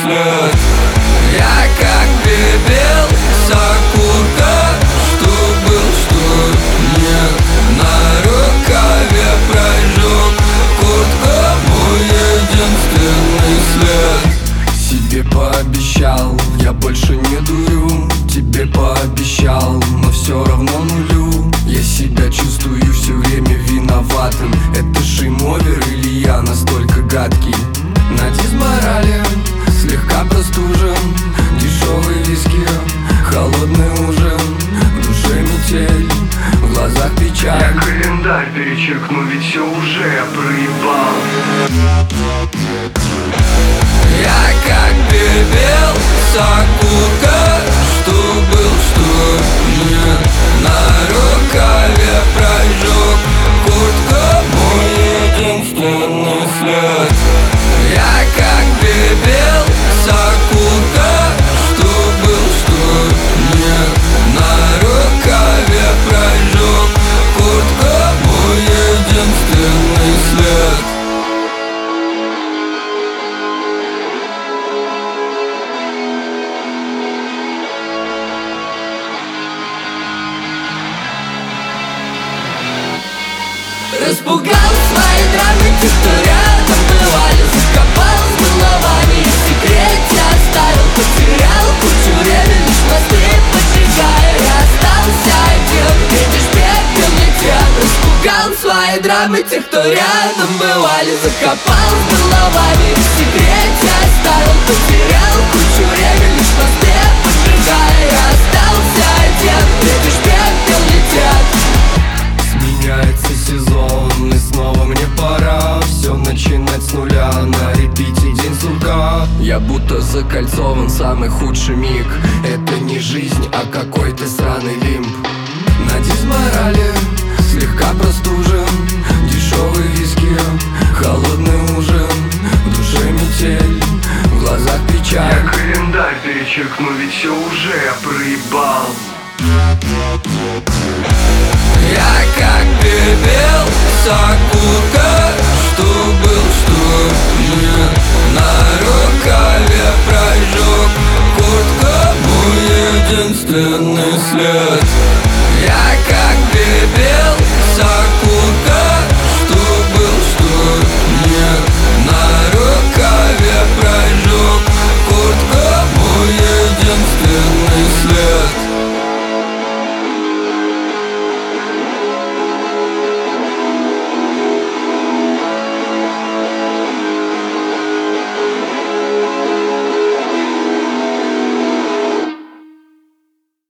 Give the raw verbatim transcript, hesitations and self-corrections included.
след. Я как пепел с окурка, что был, что нет. На рукаве прожег куртка, мой единственный след. Себе пообещал, я больше не дурю. Тебе пообещал, но все равно нулю. Я себя чувствую все время виноватым. Это шеймовер или я настолько гадкий? На дисморали, слегка простужен. Дешевый виски, холодный ужин. В душе метель, в глазах печаль. Я календарь перечеркну, ведь все уже я проебал. Я как пепел с окурка, что был, что нет. На рукаве прожег куртка, мой единственный след. Я как пепел с окурка, что был, что нет. На рукаве прожег куртка, мой единственный след. Распугал свои драмы, те, что рядом бывали. Закопал с головами и в секрете оставил. Потерял кучу времени, лишь мосты поджигая. Я остался один, видишь, пепел летят. Распугал свои драмы, те, кто рядом бывали. Закопал с головами и в секрете оставил. Потерял кучу времени, лишь мосты поджигая. Я остался один, видишь, пепел летят. Меняется сезон, и снова мне пора все начинать с нуля, на репите день сурка. Я будто закольцован, самый худший миг. Это не жизнь, а какой-то сраный лимб. На дисморали, слегка простужен. Дешевый виски, холодный ужин. В душе метель, в глазах печаль. Я календарь перечеркну, ведь все уже я проебал. Я как пепел с окурка, что был, что нет. На рукаве прожег куртка, мой единственный след.